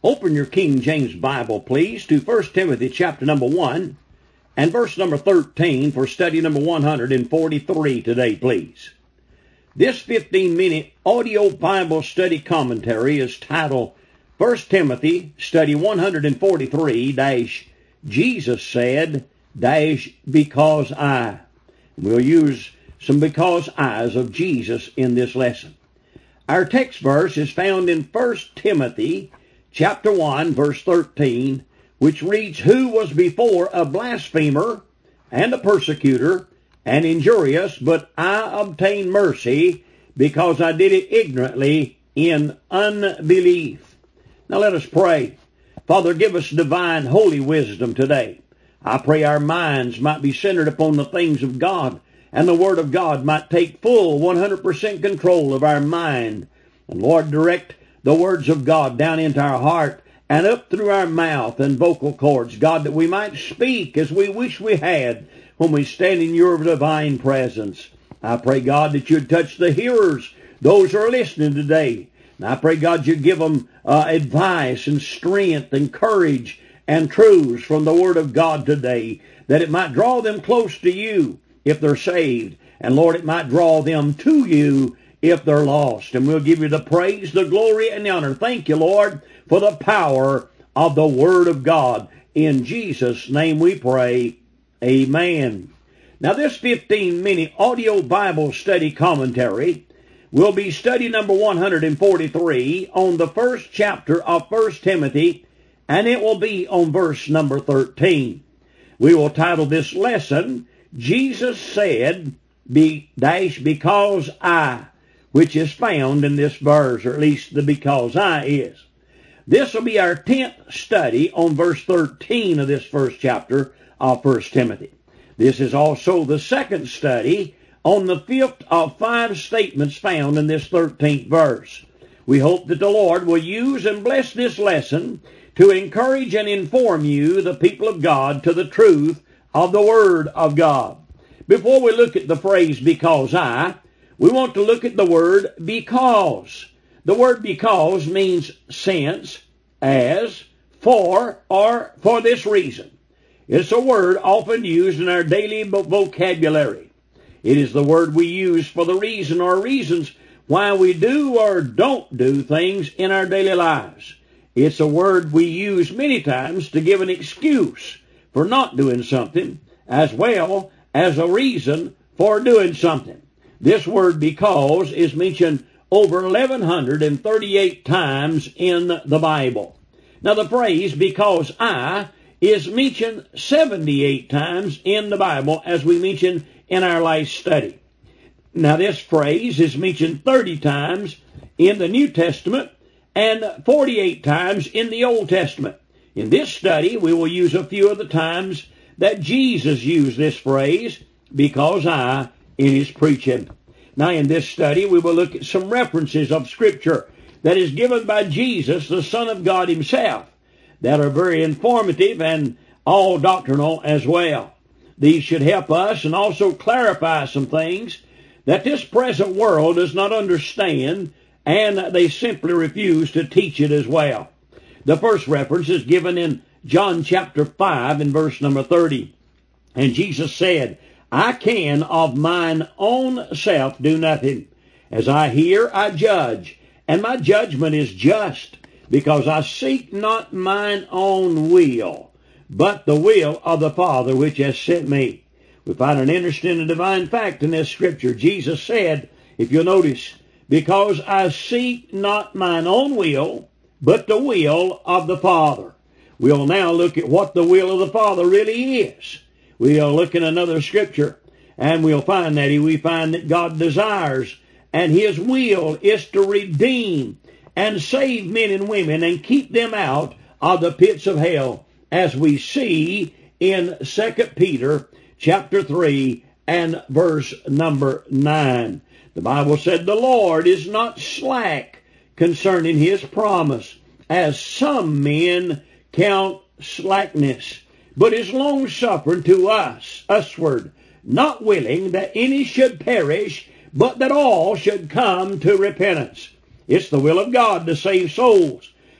Open your King James Bible, please, to 1 Timothy chapter number 1 and verse number 13 for study number 143 today, please. This 15-minute audio Bible study commentary is titled 1 Timothy study 143 Jesus said because I. We'll use some because I's of Jesus in this lesson. Our text verse is found in 1 Timothy chapter 1 verse 13, which reads, Who was before a blasphemer and a persecutor and injurious, but I obtained mercy because I did it ignorantly in unbelief. Now let us pray. Father, give us divine holy wisdom today. I pray our minds might be centered upon the things of God, and the Word of God might take full 100% control of our mind. And Lord, direct the words of God down into our heart and up through our mouth and vocal cords, God, that we might speak as we wish we had when we stand in your divine presence. I pray, God, that you'd touch the hearers, those who are listening today. And I pray, God, you'd give them advice and strength and courage and truths from the Word of God today, that it might draw them close to you if they're saved. And Lord, it might draw them to you if they're lost. And we'll give you the praise, the glory, and the honor. Thank you, Lord, for the power of the Word of God. In Jesus' name we pray. Amen. Now this 15-minute audio Bible study commentary will be study number 143 on the first chapter of 1 Timothy, and it will be on verse number 13. We will title this lesson, Jesus said, because I, which is found in this verse, or at least the because I is. This will be our 10th study on verse 13 of this first chapter of 1 Timothy. This is also the second study on the 5th of 5 statements found in this 13th verse. We hope that the Lord will use and bless this lesson to encourage and inform you, the people of God, to the truth of the Word of God. Before we look at the phrase because I, we want to look at the word because. The word because means since, as, for, or for this reason. It's a word often used in our daily vocabulary. It is the word we use for the reason or reasons why we do or don't do things in our daily lives. It's a word we use many times to give an excuse for not doing something, as well as a reason for doing something. This word because is mentioned over 1,138 times in the Bible. Now the phrase because I is mentioned 78 times in the Bible, as we mentioned in our last study. Now this phrase is mentioned 30 times in the New Testament and 48 times in the Old Testament. In this study, we will use a few of the times that Jesus used this phrase, because I, in his preaching. Now in this study, we will look at some references of Scripture that is given by Jesus, the Son of God himself, that are very informative and all doctrinal as well. These should help us and also clarify some things that this present world does not understand, and they simply refuse to teach it as well. The first reference is given in John chapter 5 and verse number 30. And Jesus said, I can of mine own self do nothing. As I hear, I judge, and my judgment is just, because I seek not mine own will, but the will of the Father which has sent me. We find an interesting and divine fact in this scripture. Jesus said, if you'll notice, because I seek not mine own will, but the will of the Father. We'll now look at what the will of the Father really is. We'll look in another scripture, and we'll find that God desires, and his will is to redeem and save men and women and keep them out of the pits of hell, as we see in 2 Peter chapter 3 and verse number 9. The Bible said, the Lord is not slack concerning his promise, as some men count slackness, but is long-suffering to usward, not willing that any should perish, but that all should come to repentance. It's the will of God to save souls.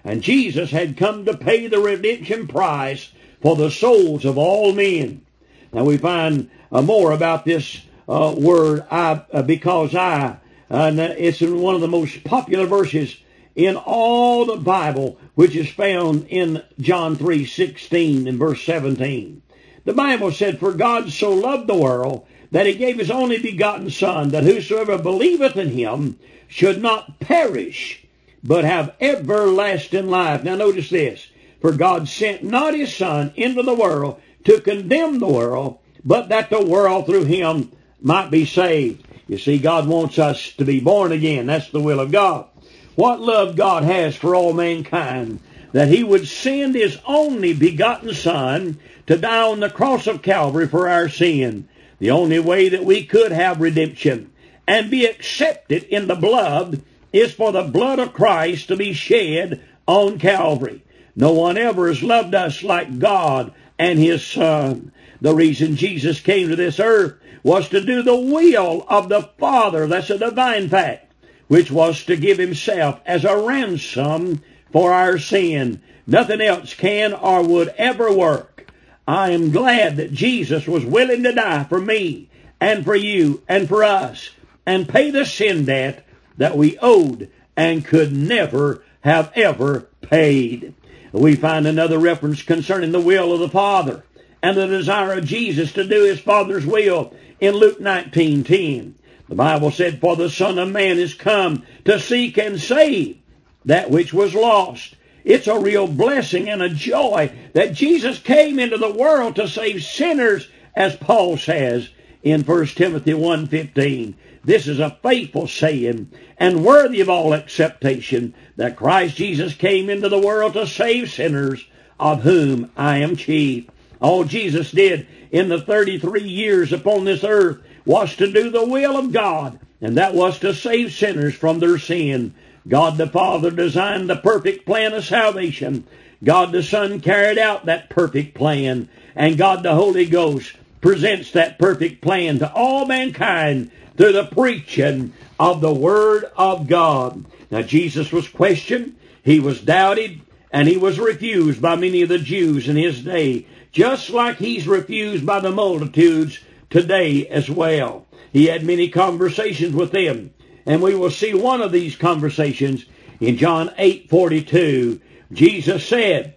And Jesus had come to pay the redemption price for the souls of all men. Now we find more about this word, because I. And it's in one of the most popular verses in all the Bible, which is found in John 3:16 and verse 17. The Bible said, "For God so loved the world that he gave his only begotten Son, that whosoever believeth in him should not perish, but have everlasting life." Now notice this. "For God sent not his Son into the world to condemn the world, but that the world through him might be saved." You see, God wants us to be born again. That's the will of God. What love God has for all mankind, that he would send his only begotten Son to die on the cross of Calvary for our sin. The only way that we could have redemption and be accepted in the blood is for the blood of Christ to be shed on Calvary. No one ever has loved us like God and his Son. The reason Jesus came to this earth was to do the will of the Father. That's a divine fact, which was to give himself as a ransom for our sin. Nothing else can or would ever work. I am glad that Jesus was willing to die for me and for you and for us and pay the sin debt that we owed and could never have ever paid. We find another reference concerning the will of the Father and the desire of Jesus to do his Father's will in Luke 19:10. The Bible said, "For the Son of Man is come to seek and save that which was lost." It's a real blessing and a joy that Jesus came into the world to save sinners, as Paul says in 1 Timothy 1:15. This is a faithful saying and worthy of all acceptation, that Christ Jesus came into the world to save sinners, of whom I am chief. All Jesus did in the 33 years upon this earth was to do the will of God, and that was to save sinners from their sin. God the Father designed the perfect plan of salvation. God the Son carried out that perfect plan, and God the Holy Ghost presents that perfect plan to all mankind through the preaching of the Word of God. Now Jesus was questioned, he was doubted, and he was refused by many of the Jews in his day, just like he's refused by the multitudes today as well. He had many conversations with them, and we will see one of these conversations in John 8:42. Jesus said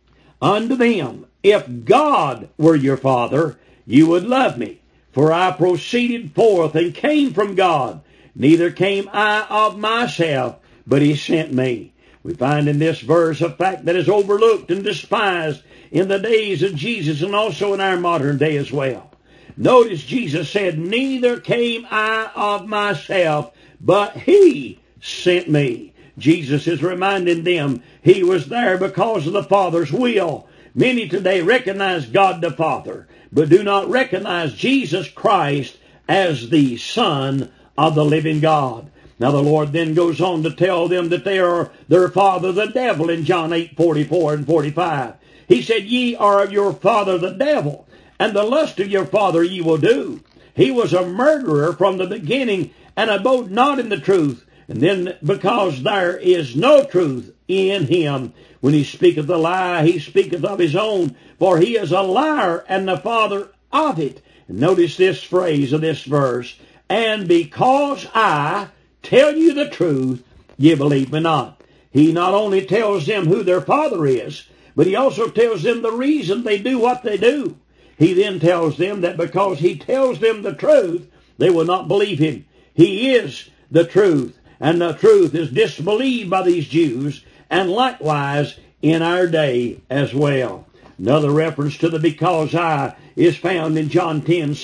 unto them, "If God were your Father, you would love me, for I proceeded forth and came from God. Neither came I of myself, but he sent me." We find in this verse a fact that is overlooked and despised in the days of Jesus and also in our modern day as well. Notice Jesus said, "Neither came I of myself, but he sent me." Jesus is reminding them he was there because of the Father's will. Many today recognize God the Father, but do not recognize Jesus Christ as the Son of the living God. Now the Lord then goes on to tell them that they are their father the devil in John 8:44 and 45. He said, "Ye are of your father the devil, and the lust of your father ye will do." He was a murderer from the beginning, and abode not in the truth. And then because there is no truth in him, when he speaketh a lie, he speaketh of his own, for he is a liar and the father of it. And notice this phrase of this verse, "And because I tell you the truth, ye believe me not." He not only tells them who their father is, but he also tells them the reason they do what they do. He then tells them that because he tells them the truth, they will not believe him. He is the truth, and the truth is disbelieved by these Jews, and likewise in our day as well. Another reference to the "because I" is found in John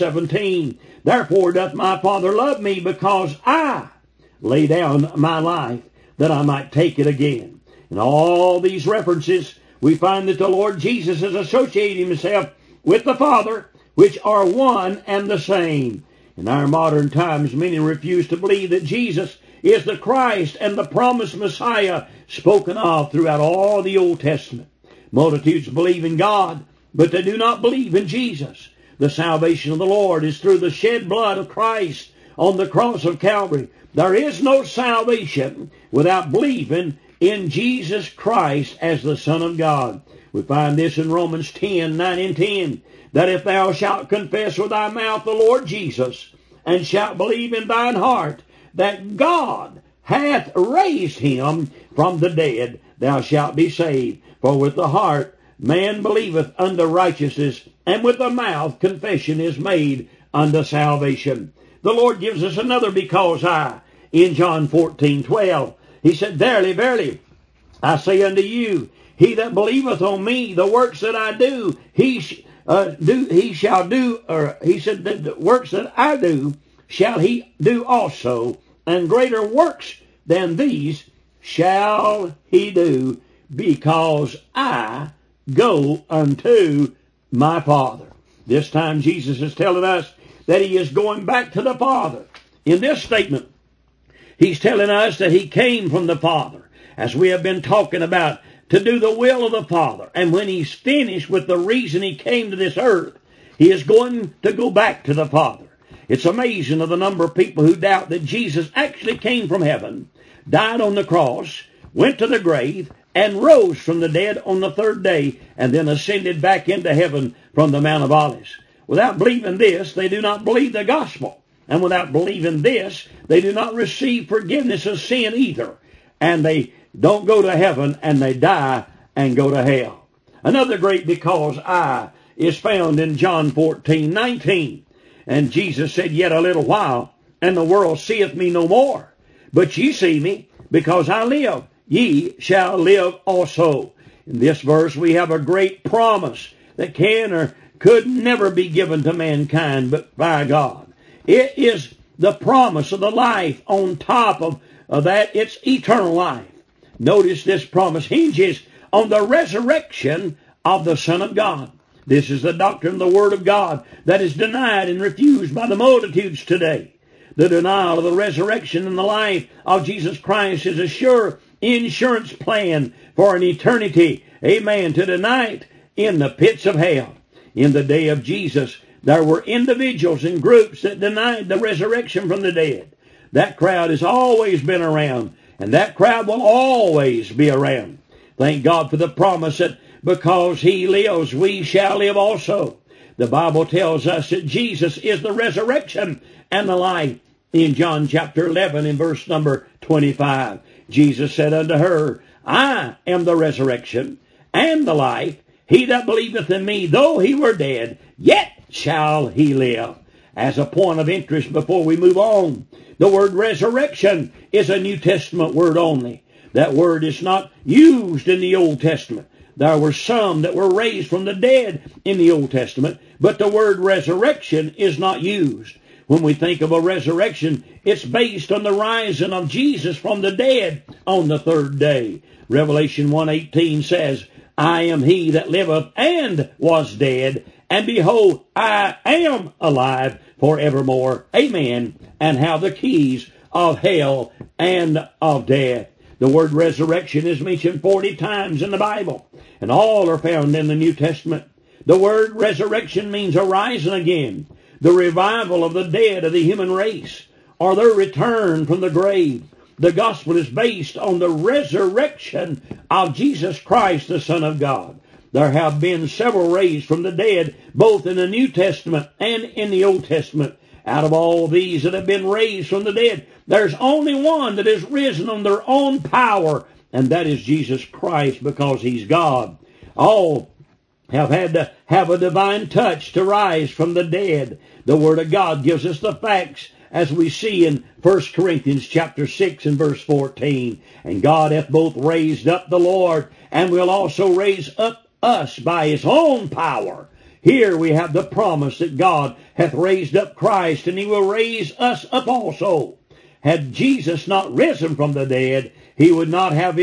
10:17. "Therefore doth my Father love me, because I lay down my life, that I might take it again." In all these references, we find that the Lord Jesus is associating himself with the Father, which are one and the same. In our modern times, many refuse to believe that Jesus is the Christ and the promised Messiah spoken of throughout all the Old Testament. Multitudes believe in God, but they do not believe in Jesus. The salvation of the Lord is through the shed blood of Christ on the cross of Calvary. There is no salvation without believing in Jesus Christ as the Son of God. We find this in Romans 10, 9 and 10, that if thou shalt confess with thy mouth the Lord Jesus, and shalt believe in thine heart that God hath raised him from the dead, thou shalt be saved. For with the heart man believeth unto righteousness, and with the mouth confession is made unto salvation. The Lord gives us another because I in John 14:12. He said, Verily, verily, I say unto you, he that believeth on me, the works that I do, he shall do, or he said that the works that I do shall he do also, and greater works than these shall he do, because I go unto my Father. This time Jesus is telling us that he is going back to the Father. In this statement, he's telling us that he came from the Father, as we have been talking about, to do the will of the Father. And when he's finished with the reason he came to this earth, he is going to go back to the Father. It's amazing of the number of people who doubt that Jesus actually came from heaven, died on the cross, went to the grave, and rose from the dead on the third day, and then ascended back into heaven from the Mount of Olives. Without believing this, they do not believe the gospel. And without believing this, they do not receive forgiveness of sin either. And they don't go to heaven, and they die and go to hell. Another great because I is found in John 14:19. And Jesus said, Yet a little while, and the world seeth me no more. But ye see me, because I live. Ye shall live also. In this verse we have a great promise that can or could never be given to mankind but by God. It is the promise of the life. On top of that, it's eternal life. Notice this promise hinges on the resurrection of the Son of God. This is the doctrine of the Word of God that is denied and refused by the multitudes today. The denial of the resurrection and the life of Jesus Christ is a sure insurance plan for an eternity, amen, to deny it in the pits of hell. In the day of Jesus, there were individuals and groups that denied the resurrection from the dead. That crowd has always been around, and that crowd will always be around. Thank God for the promise that because he lives, we shall live also. The Bible tells us that Jesus is the resurrection and the life. In John chapter 11 in verse number 25, Jesus said unto her, I am the resurrection and the life. He that believeth in me, though he were dead, yet shall he live. As a point of interest before we move on, the word resurrection is a New Testament word only. That word is not used in the Old Testament. There were some that were raised from the dead in the Old Testament, but the word resurrection is not used. When we think of a resurrection, it's based on the rising of Jesus from the dead on the third day. Revelation 1:18 says, I am he that liveth and was dead, and behold, I am alive forevermore. Amen. And have the keys of hell and of death. The word resurrection is mentioned 40 times in the Bible, and all are found in the New Testament. The word resurrection means a rising again, the revival of the dead of the human race, or their return from the grave. The gospel is based on the resurrection of Jesus Christ, the Son of God. There have been several raised from the dead, both in the New Testament and in the Old Testament. Out of all these that have been raised from the dead, there's only one that is risen on their own power, and that is Jesus Christ, because he's God. All have had to have a divine touch to rise from the dead. The Word of God gives us the facts, as we see in 1 Corinthians chapter 6 and verse 14. And God hath both raised up the Lord, and will also raise up us by his own power. Here we have the promise that God hath raised up Christ, and he will raise us up also. Had Jesus not risen from the dead, we would not have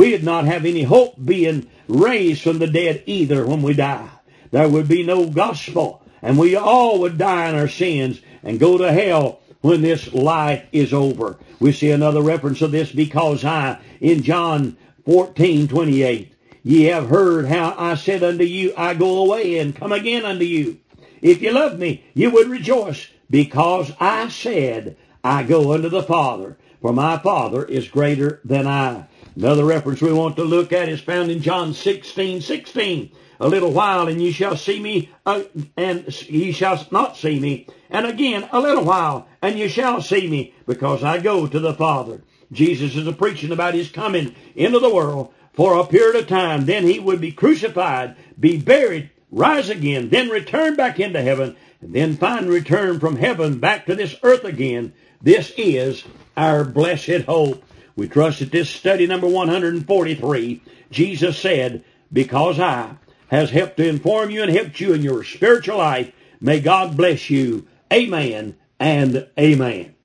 any hope being raised from the dead either when we die. There would be no gospel, and we all would die in our sins and go to hell when this life is over. We see another reference of this because in John 14:28. Ye have heard how I said unto you, I go away and come again unto you. If you love me, you would rejoice, because I said, I go unto the Father, for my Father is greater than I. Another reference we want to look at is found in John 16:16. A little while and ye shall see me, and ye shall not see me. And again, a little while and ye shall see me, because I go to the Father. Jesus is preaching about his coming into the world for a period of time. Then he would be crucified, be buried, rise again, then return back into heaven, and then finally return from heaven back to this earth again. This is our blessed hope. We trust that this study number 143, Jesus said, because I has helped to inform you and helped you in your spiritual life, may God bless you. Amen and amen.